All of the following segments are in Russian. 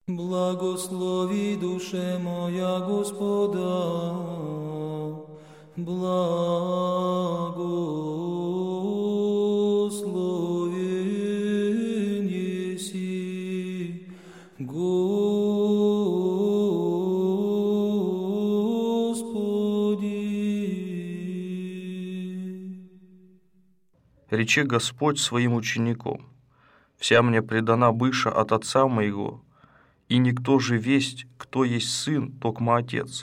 Благослови, душе моя, Господа, благословен еси, Господи. Рече Господь своим учеником: «Вся мне предана быша от Отца моего, и никто же весть, кто есть Сын, токмо Отец,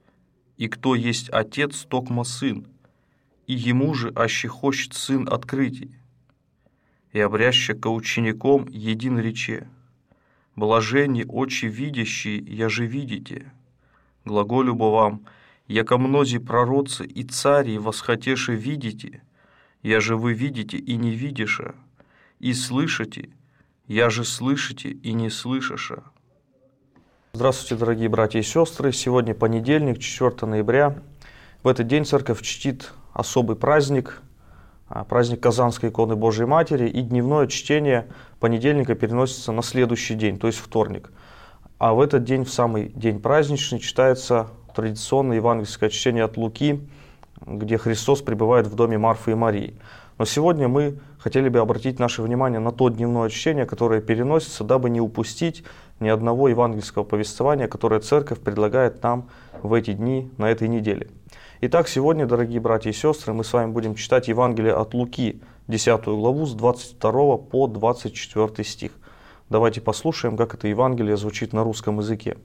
и кто есть Отец, токмо Сын, и ему же, аще хочет Сын открытий. И обряще ко учеником един рече: блаженни очи видящие, я же видите. Глаголю бо вам, яко мнози пророцы и цари восхотеше видите, я же вы видите и не видиша, и слышите, я же слышите и не слышаша». Здравствуйте, дорогие братья и сестры. Сегодня понедельник, 4 ноября. В этот день церковь чтит особый праздник, праздник Казанской иконы Божией Матери, и дневное чтение понедельника переносится на следующий день, то есть вторник. А в этот день, в самый день праздничный, читается традиционное евангельское чтение от Луки, где Христос пребывает в доме Марфы и Марии. Но сегодня мы хотели бы обратить наше внимание на то дневное чтение, которое переносится, дабы не упустить ни одного евангельского повествования, которое Церковь предлагает нам в эти дни, на этой неделе. Итак, сегодня, дорогие братья и сестры, мы с вами будем читать Евангелие от Луки, 10 главу, с 22 по 24 стих. Давайте послушаем, как это Евангелие звучит на русском языке.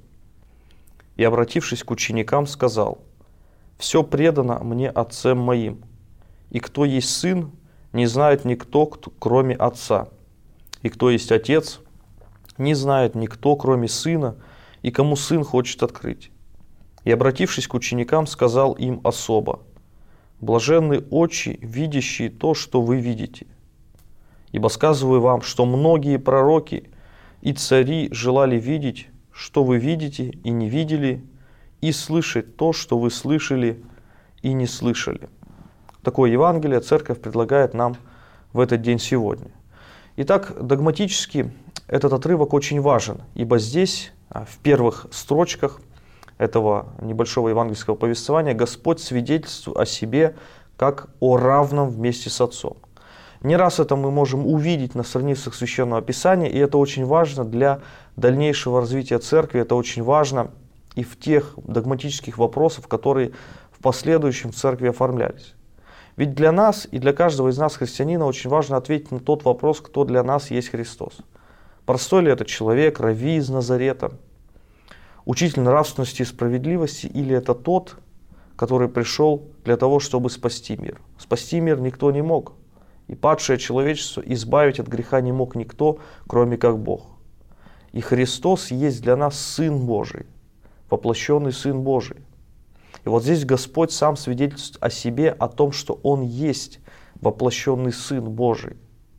«И, обратившись к ученикам, сказал: все предано мне Отцем моим, и кто есть Сын, не знает никто, кроме Отца, и кто есть Отец, не знает никто, кроме Сына, и кому Сын хочет открыть. И, обратившись к ученикам, сказал им особо: блаженны очи, видящие то, что вы видите. Ибо сказываю вам, что многие пророки и цари желали видеть, что вы видите и не видели, и слышать то, что вы слышали и не слышали». Такое Евангелие Церковь предлагает нам в этот день сегодня. Итак, догматически этот отрывок очень важен, ибо здесь, в первых строчках этого небольшого евангельского повествования, Господь свидетельствует о себе как о равном вместе с Отцом. Не раз это мы можем увидеть на страницах Священного Писания, и это очень важно для дальнейшего развития Церкви, это очень важно и в тех догматических вопросах, которые в последующем в Церкви оформлялись. Ведь для нас и для каждого из нас, христианина, очень важно ответить на тот вопрос, кто для нас есть Христос. Простой ли это человек, рави из Назарета, учитель нравственности и справедливости, или это тот, который пришел для того, чтобы спасти мир? Спасти мир никто не мог, и падшее человечество избавить от греха не мог никто, кроме как Бог. И Христос есть для нас Сын Божий, воплощенный Сын Божий. И вот здесь Господь сам свидетельствует о себе, о том, что Он есть воплощенный Сын Божий.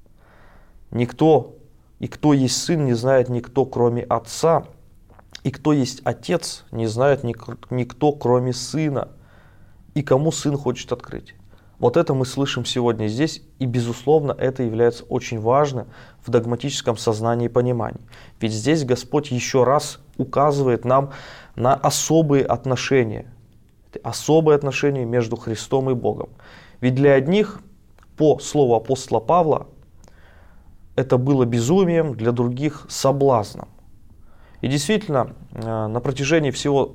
Никто, и кто есть Сын, не знает никто, кроме Отца, и кто есть Отец, не знает никто, кроме Сына, и кому Сын хочет открыть. Вот это мы слышим сегодня здесь, и, безусловно, это является очень важным в догматическом сознании и понимании. Ведь здесь Господь еще раз указывает нам на особые отношения между Христом и Богом. Ведь для одних, по слову апостола Павла, это было безумием, для других соблазном. И действительно, на протяжении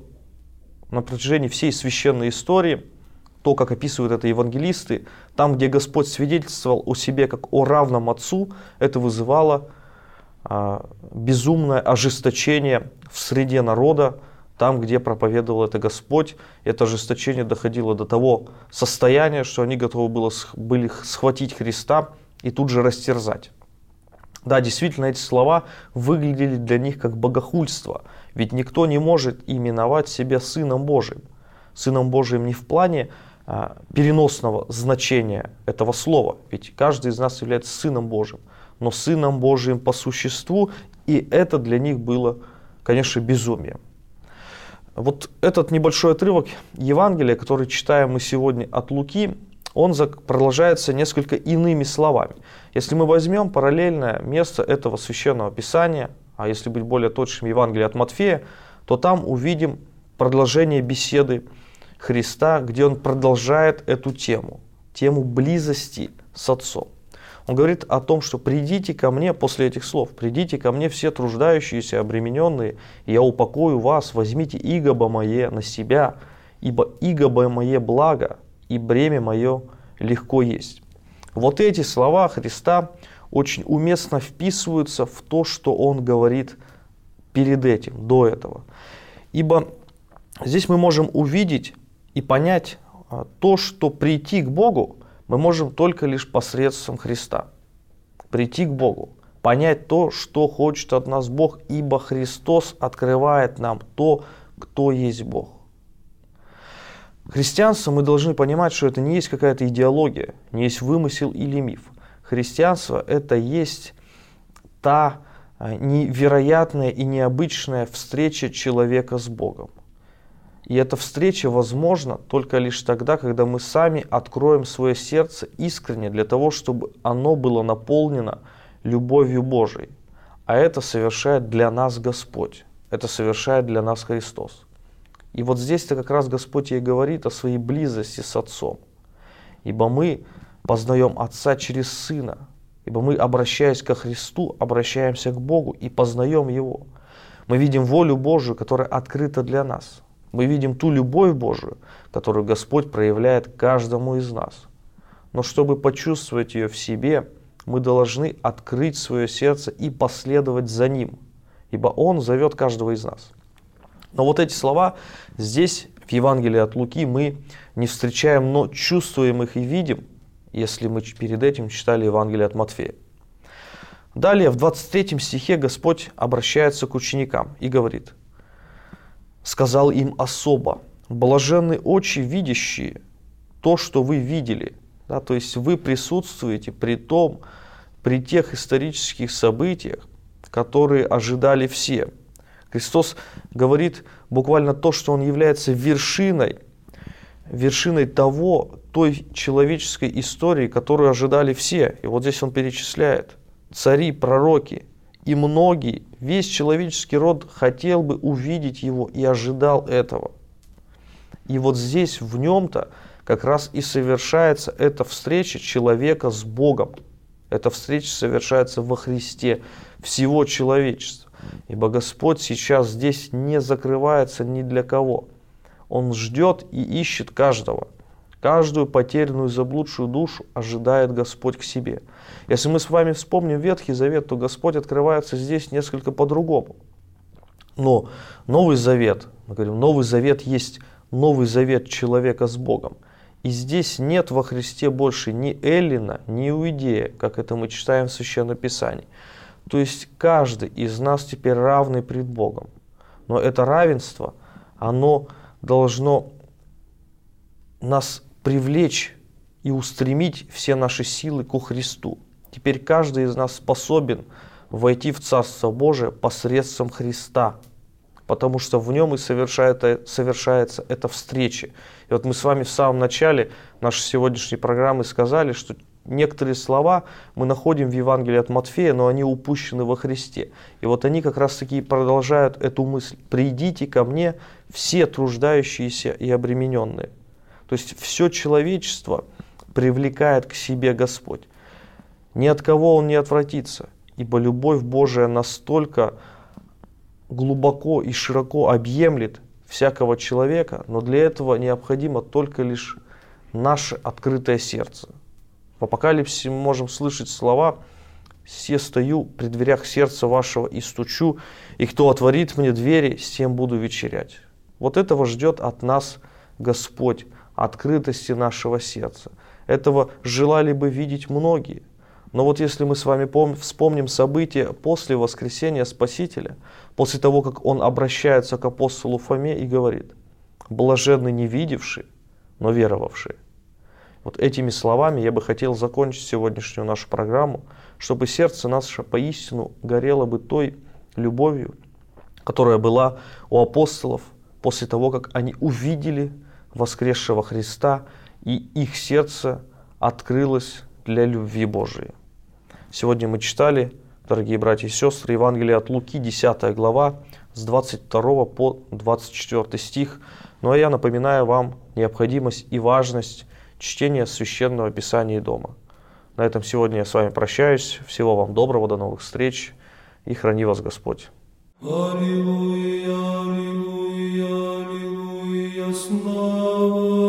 всей священной истории, то, как описывают это евангелисты, там, где Господь свидетельствовал о себе как о равном Отцу, это вызывало безумное ожесточение в среде народа. Там, где проповедовал это Господь, это ожесточение доходило до того состояния, что они готовы были схватить Христа и тут же растерзать. Да, действительно, эти слова выглядели для них как богохульство, ведь никто не может именовать себя Сыном Божиим. Сыном Божиим не в плане переносного значения этого слова, ведь каждый из нас является Сыном Божиим, но Сыном Божиим по существу, и это для них было, конечно, безумием. Вот этот небольшой отрывок Евангелия, который читаем мы сегодня от Луки, он продолжается несколько иными словами. Если мы возьмем параллельное место этого священного писания, а если быть более точным, Евангелие от Матфея, то там увидим продолжение беседы Христа, где Он продолжает эту тему близости с Отцом. Он говорит о том, что придите ко мне, после этих слов, придите ко мне все труждающиеся, обремененные, и я упокою вас, возьмите иго мое на себя, ибо иго мое благо, и бремя мое легко есть. Вот эти слова Христа очень уместно вписываются в то, что Он говорит перед этим, до этого. Ибо здесь мы можем увидеть и понять то, что прийти к Богу мы можем только лишь посредством Христа. Прийти к Богу, понять то, что хочет от нас Бог, ибо Христос открывает нам то, кто есть Бог. Христианство мы должны понимать, что это не есть какая-то идеология, не есть вымысел или миф. Христианство – это есть та невероятная и необычная встреча человека с Богом. И эта встреча возможна только лишь тогда, когда мы сами откроем свое сердце искренне для того, чтобы оно было наполнено любовью Божией. А это совершает для нас Господь, это совершает для нас Христос. И вот здесь-то как раз Господь и говорит о своей близости с Отцом. Ибо мы познаем Отца через Сына, ибо мы, обращаясь ко Христу, обращаемся к Богу и познаем Его. Мы видим волю Божию, которая открыта для нас. Мы видим ту любовь Божию, которую Господь проявляет каждому из нас. Но чтобы почувствовать ее в себе, мы должны открыть свое сердце и последовать за Ним, ибо Он зовет каждого из нас. Но вот эти слова здесь, в Евангелии от Луки, мы не встречаем, но чувствуем их и видим, если мы перед этим читали Евангелие от Матфея. Далее, в 23 стихе Господь обращается к ученикам и говорит: «Сказал им особо: блаженны очи, видящие то, что вы видели». Да, то есть вы присутствуете при тех исторических событиях, которые ожидали все. Христос говорит буквально то, что Он является вершиной той человеческой истории, которую ожидали все. И вот здесь Он перечисляет: цари, пророки и многие, весь человеческий род хотел бы увидеть Его и ожидал этого. И вот здесь в Нем-то как раз и совершается эта встреча человека с Богом. Эта встреча совершается во Христе всего человечества. Ибо Господь сейчас здесь не закрывается ни для кого. Он ждет и ищет каждого. Каждую потерянную, заблудшую душу ожидает Господь к себе. Если мы с вами вспомним Ветхий Завет, то Господь открывается здесь несколько по-другому. Но Новый Завет, мы говорим, Новый Завет есть Новый Завет человека с Богом. И здесь нет во Христе больше ни эллина, ни иудея, как это мы читаем в Священном Писании. То есть каждый из нас теперь равный пред Богом. Но это равенство, оно должно нас привлечь и устремить все наши силы ко Христу. Теперь каждый из нас способен войти в Царство Божие посредством Христа, потому что в Нем и совершается эта встреча. И вот мы с вами в самом начале нашей сегодняшней программы сказали, что некоторые слова мы находим в Евангелии от Матфея, но они упущены во Христе. И вот они как раз таки продолжают эту мысль: «Придите ко мне все труждающиеся и обремененные». То есть все человечество привлекает к себе Господь. Ни от кого Он не отвратится, ибо любовь Божия настолько глубоко и широко объемлет всякого человека, но для этого необходимо только лишь наше открытое сердце. В Апокалипсисе мы можем слышать слова: «Се стою при дверях сердца вашего и стучу, и кто отворит мне двери, с тем буду вечерять». Вот этого ждет от нас Господь, открытости нашего сердца. Этого желали бы видеть многие. Но вот если мы с вами вспомним события после воскресения Спасителя, после того, как Он обращается к апостолу Фоме и говорит: «Блаженны не видевшие, но веровавшие». Вот этими словами я бы хотел закончить сегодняшнюю нашу программу, чтобы сердце наше поистину горело бы той любовью, которая была у апостолов после того, как они увидели воскресшего Христа, и их сердце открылось для любви Божией. Сегодня мы читали дорогие братья и сестры, Евангелие от Луки, 10 глава, с 22 по 24 стих. Ну а я напоминаю вам необходимость и важность чтения Священного Писания дома. На этом сегодня я с вами прощаюсь. Всего вам доброго, до новых встреч и храни вас Господь. Аллилуйя, аллилуйя, аллилуйя, слава